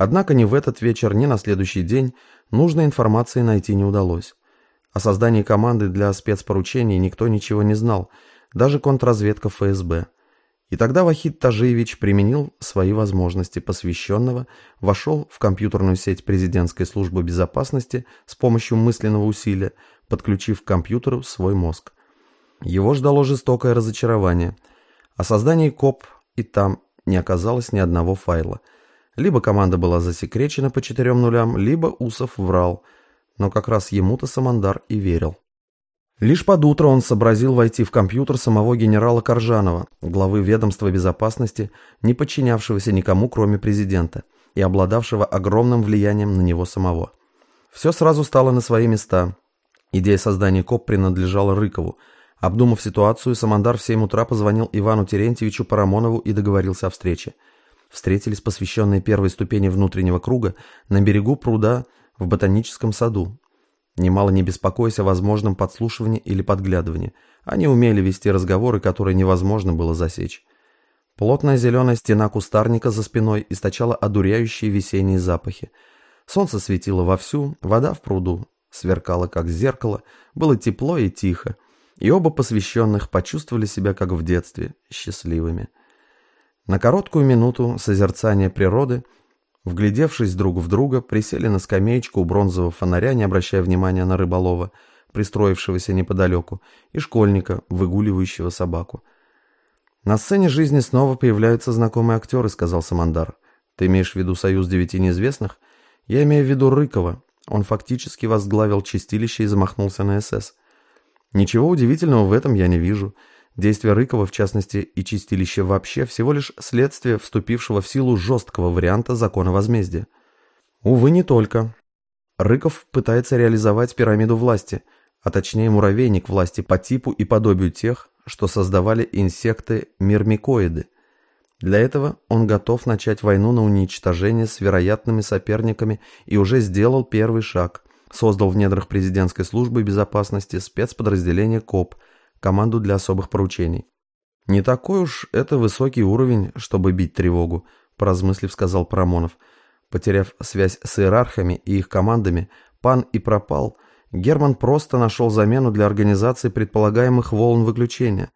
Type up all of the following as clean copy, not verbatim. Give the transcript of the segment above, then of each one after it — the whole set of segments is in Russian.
Однако ни в этот вечер, ни на следующий день нужной информации найти не удалось. О создании команды для спецпоручений никто ничего не знал, даже контрразведка ФСБ. И тогда Вахид Тажиевич применил свои возможности посвященного, вошел в компьютерную сеть президентской службы безопасности с помощью мысленного усилия, подключив к компьютеру свой мозг. Его ждало жестокое разочарование. О создании КОП и там не оказалось ни одного файла. Либо команда была засекречена по 4 нулям, либо Усов врал, но как раз ему-то Самандар и верил. Лишь под утро он сообразил войти в компьютер самого генерала Коржанова, главы ведомства безопасности, не подчинявшегося никому, кроме президента, и обладавшего огромным влиянием на него самого. Все сразу стало на свои места. Идея создания КОП принадлежала Рыкову. Обдумав ситуацию, Самандар в 7 утра позвонил Ивану Терентьевичу Парамонову и договорился о встрече. Встретились посвященные первой ступени внутреннего круга на берегу пруда в ботаническом саду. Немало не беспокоясь о возможном подслушивании или подглядывании. Они умели вести разговоры, которые невозможно было засечь. Плотная зеленая стена кустарника за спиной источала одуряющие весенние запахи. Солнце светило вовсю, вода в пруду сверкала как зеркало, было тепло и тихо, и оба посвященных почувствовали себя как в детстве, счастливыми. На короткую минуту созерцания природы, вглядевшись друг в друга, присели на скамеечку у бронзового фонаря, не обращая внимания на рыболова, пристроившегося неподалеку, и школьника, выгуливающего собаку. «На сцене жизни снова появляются знакомые актеры», — сказал Самандар. «Ты имеешь в виду «Союз 9 неизвестных»?» «Я имею в виду Рыкова. Он фактически возглавил чистилище и замахнулся на СС. Ничего удивительного в этом я не вижу. Действия Рыкова, в частности, и чистилища вообще, всего лишь следствие вступившего в силу жесткого варианта закона возмездия. Увы, не только. Рыков пытается реализовать пирамиду власти, а точнее муравейник власти по типу и подобию тех, что создавали инсекты-мирмикоиды. Для этого он готов начать войну на уничтожение с вероятными соперниками и уже сделал первый шаг. Создал в недрах президентской службы безопасности спецподразделение КОП, команду для особых поручений. «Не такой уж это высокий уровень, чтобы бить тревогу», – поразмыслив, сказал Парамонов. Потеряв связь с иерархами и их командами, пан и пропал, Герман просто нашел замену для организации предполагаемых волн выключения.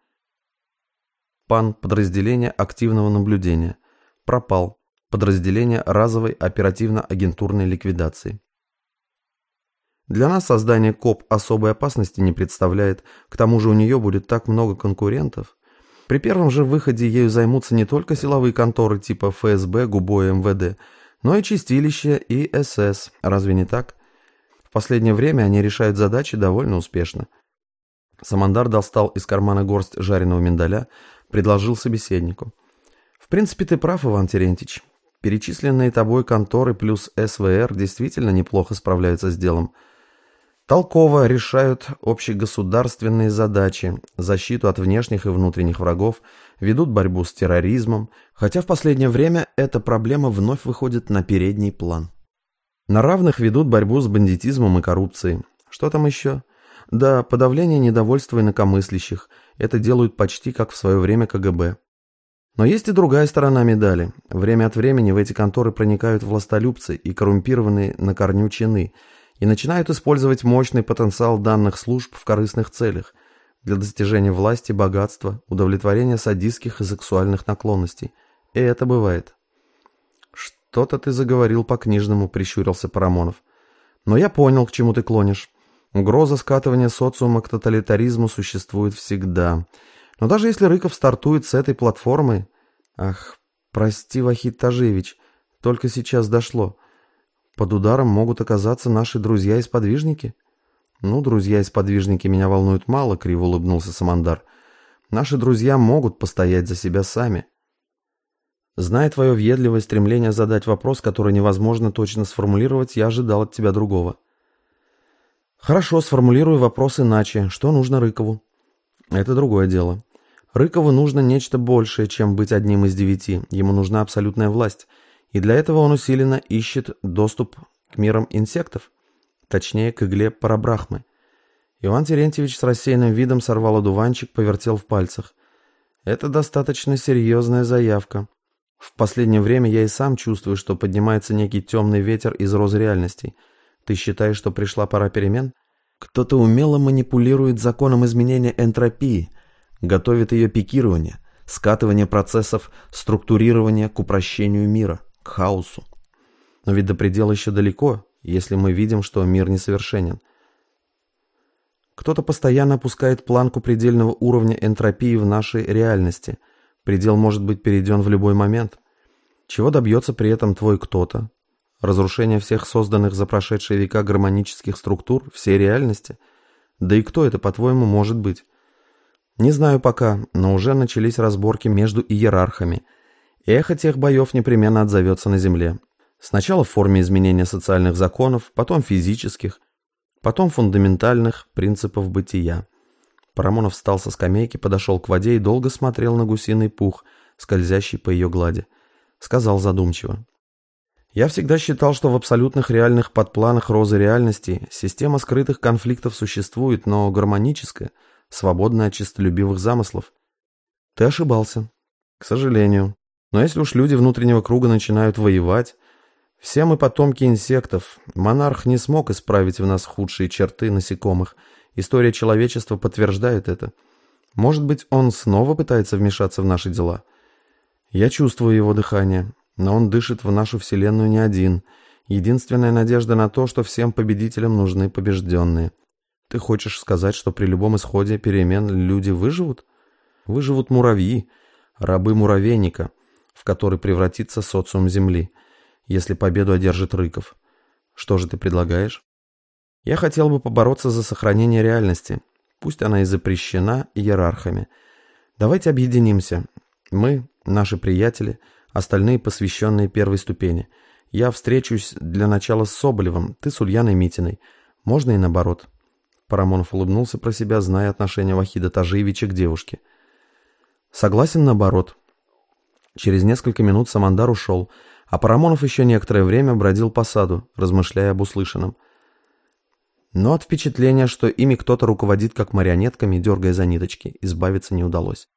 Пан – подразделение активного наблюдения. Пропал – подразделение разовой оперативно-агентурной ликвидации. Для нас создание КОП особой опасности не представляет, к тому же у нее будет так много конкурентов. При первом же выходе ею займутся не только силовые конторы типа ФСБ, ГУБО и МВД, но и чистилища и СС, разве не так? В последнее время они решают задачи довольно успешно. Самандар достал из кармана горсть жареного миндаля, предложил собеседнику. В принципе, ты прав, Иван Терентьевич. Перечисленные тобой конторы плюс СВР действительно неплохо справляются с делом. Толково решают общегосударственные задачи, защиту от внешних и внутренних врагов, ведут борьбу с терроризмом, хотя в последнее время эта проблема вновь выходит на передний план. На равных ведут борьбу с бандитизмом и коррупцией. Что там еще? Да, подавление недовольства инакомыслящих. Это делают почти как в свое время КГБ. Но есть и другая сторона медали. Время от времени в эти конторы проникают властолюбцы и коррумпированные на корню чины и начинают использовать мощный потенциал данных служб в корыстных целях для достижения власти, богатства, удовлетворения садистских и сексуальных наклонностей. И это бывает. «Что-то ты заговорил по-книжному», — прищурился Парамонов. «Но я понял, к чему ты клонишь. Угроза скатывания социума к тоталитаризму существует всегда. Но даже если Рыков стартует с этой платформы... Ах, прости, Вахид Тажиевич, только сейчас дошло. Под ударом могут оказаться наши друзья и сподвижники?» «Ну, друзья и сподвижники меня волнуют мало», — криво улыбнулся Самандар. «Наши друзья могут постоять за себя сами». Зная твое въедливое стремление задать вопрос, который невозможно точно сформулировать, я ожидал от тебя другого. Хорошо, сформулирую вопрос иначе. Что нужно Рыкову? Это другое дело. Рыкову нужно нечто большее, чем быть одним из 9. Ему нужна абсолютная власть. И для этого он усиленно ищет доступ к мирам инсектов. Точнее, к игле парабрахмы. Иван Терентьевич с рассеянным видом сорвал одуванчик, повертел в пальцах. Это достаточно серьезная заявка. В последнее время я и сам чувствую, что поднимается некий темный ветер из роз реальностей. Ты считаешь, что пришла пора перемен? Кто-то умело манипулирует законом изменения энтропии, готовит ее пикирование, скатывание процессов структурирования к упрощению мира, к хаосу. Но ведь до предела еще далеко, если мы видим, что мир несовершенен. Кто-то постоянно опускает планку предельного уровня энтропии в нашей реальности. Предел может быть перейден в любой момент. Чего добьется при этом твой кто-то? Разрушение всех созданных за прошедшие века гармонических структур, всей реальности? Да и кто это, по-твоему, может быть? Не знаю пока, но уже начались разборки между иерархами. Эхо тех боев непременно отзовется на Земле. Сначала в форме изменения социальных законов, потом физических, потом фундаментальных принципов бытия. Парамонов встал со скамейки, подошел к воде и долго смотрел на гусиный пух, скользящий по ее глади. Сказал задумчиво. Я всегда считал, что в абсолютных реальных подпланах розы реальностей система скрытых конфликтов существует, но гармоническая, свободная от честолюбивых замыслов. Ты ошибался. К сожалению. Но если уж люди внутреннего круга начинают воевать... Все мы потомки инсектов. Монарх не смог исправить в нас худшие черты насекомых. История человечества подтверждает это. Может быть, он снова пытается вмешаться в наши дела? Я чувствую его дыхание, но он дышит в нашу вселенную не один. Единственная надежда на то, что всем победителям нужны побежденные. Ты хочешь сказать, что при любом исходе перемен люди выживут? Выживут муравьи, рабы муравейника, в который превратится социум Земли, если победу одержит Рыков. Что же ты предлагаешь? Я хотел бы побороться за сохранение реальности. Пусть она и запрещена иерархами. Давайте объединимся. Мы, наши приятели, остальные посвященные первой ступени. Я встречусь для начала с Соболевым, ты с Ульяной Митиной. Можно и наоборот. Парамонов улыбнулся про себя, зная отношение Вахида Тажиевича к девушке. Согласен наоборот. Через несколько минут Самандар ушел, а Парамонов еще некоторое время бродил по саду, размышляя об услышанном. Но от впечатления, что ими кто-то руководит как марионетками, дергая за ниточки, избавиться не удалось.